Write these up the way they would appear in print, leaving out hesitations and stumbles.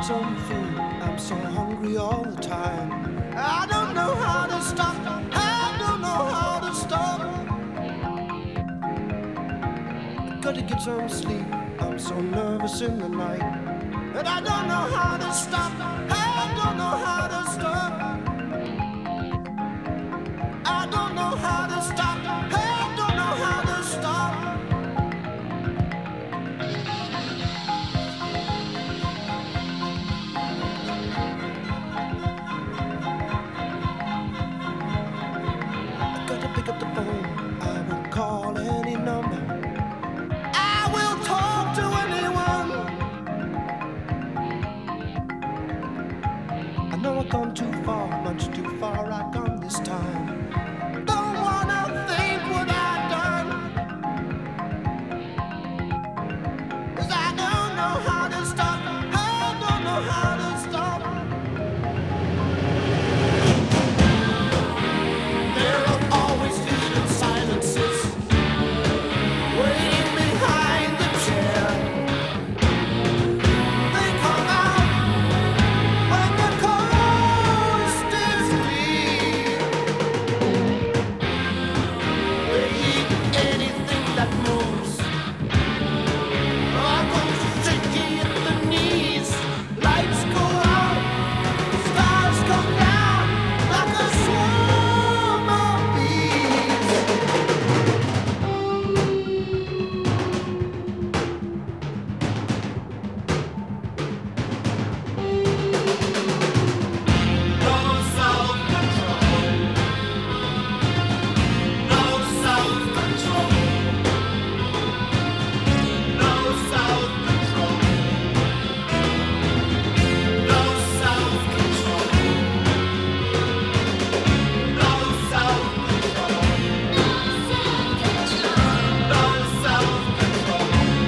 some food. I'm so hungry all the time. I don't know how to stop. I don't know how to stop. Gotta get some sleep. I'm so nervous in the night. And I don't know how to stop. I don't know how to stop. I don't know how to stop. I don't know how to stop. Pick up the phone, I will call any number. I will talk to anyone. I know I've gone too far, much too far I've gone this time. Don't wanna think what I've done, 'cause I don't know how to stop. I don't know how to stop. There are always hidden silences waiting behind the chair. They come out when the coast is clear. They eat anything that moves. I go shaky at the knees. Lights go out, stars come down like a swarm of bees. No self-control. No self-control. No self-control. No self-control. No self-control. No self-control.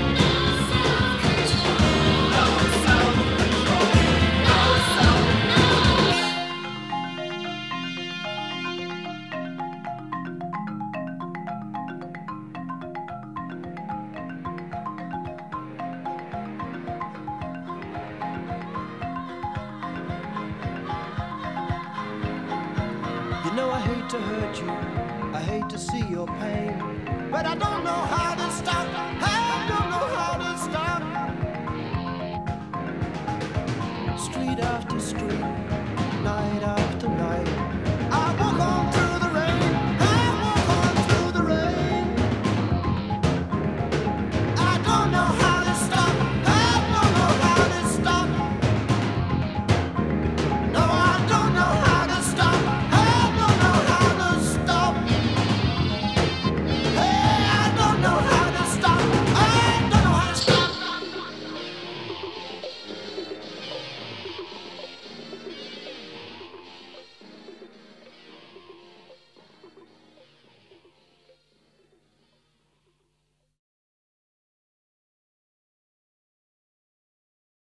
You know I hate to hurt you, I hate to see your pain, but I don't know how to stop. I don't know how to stop. Street after street,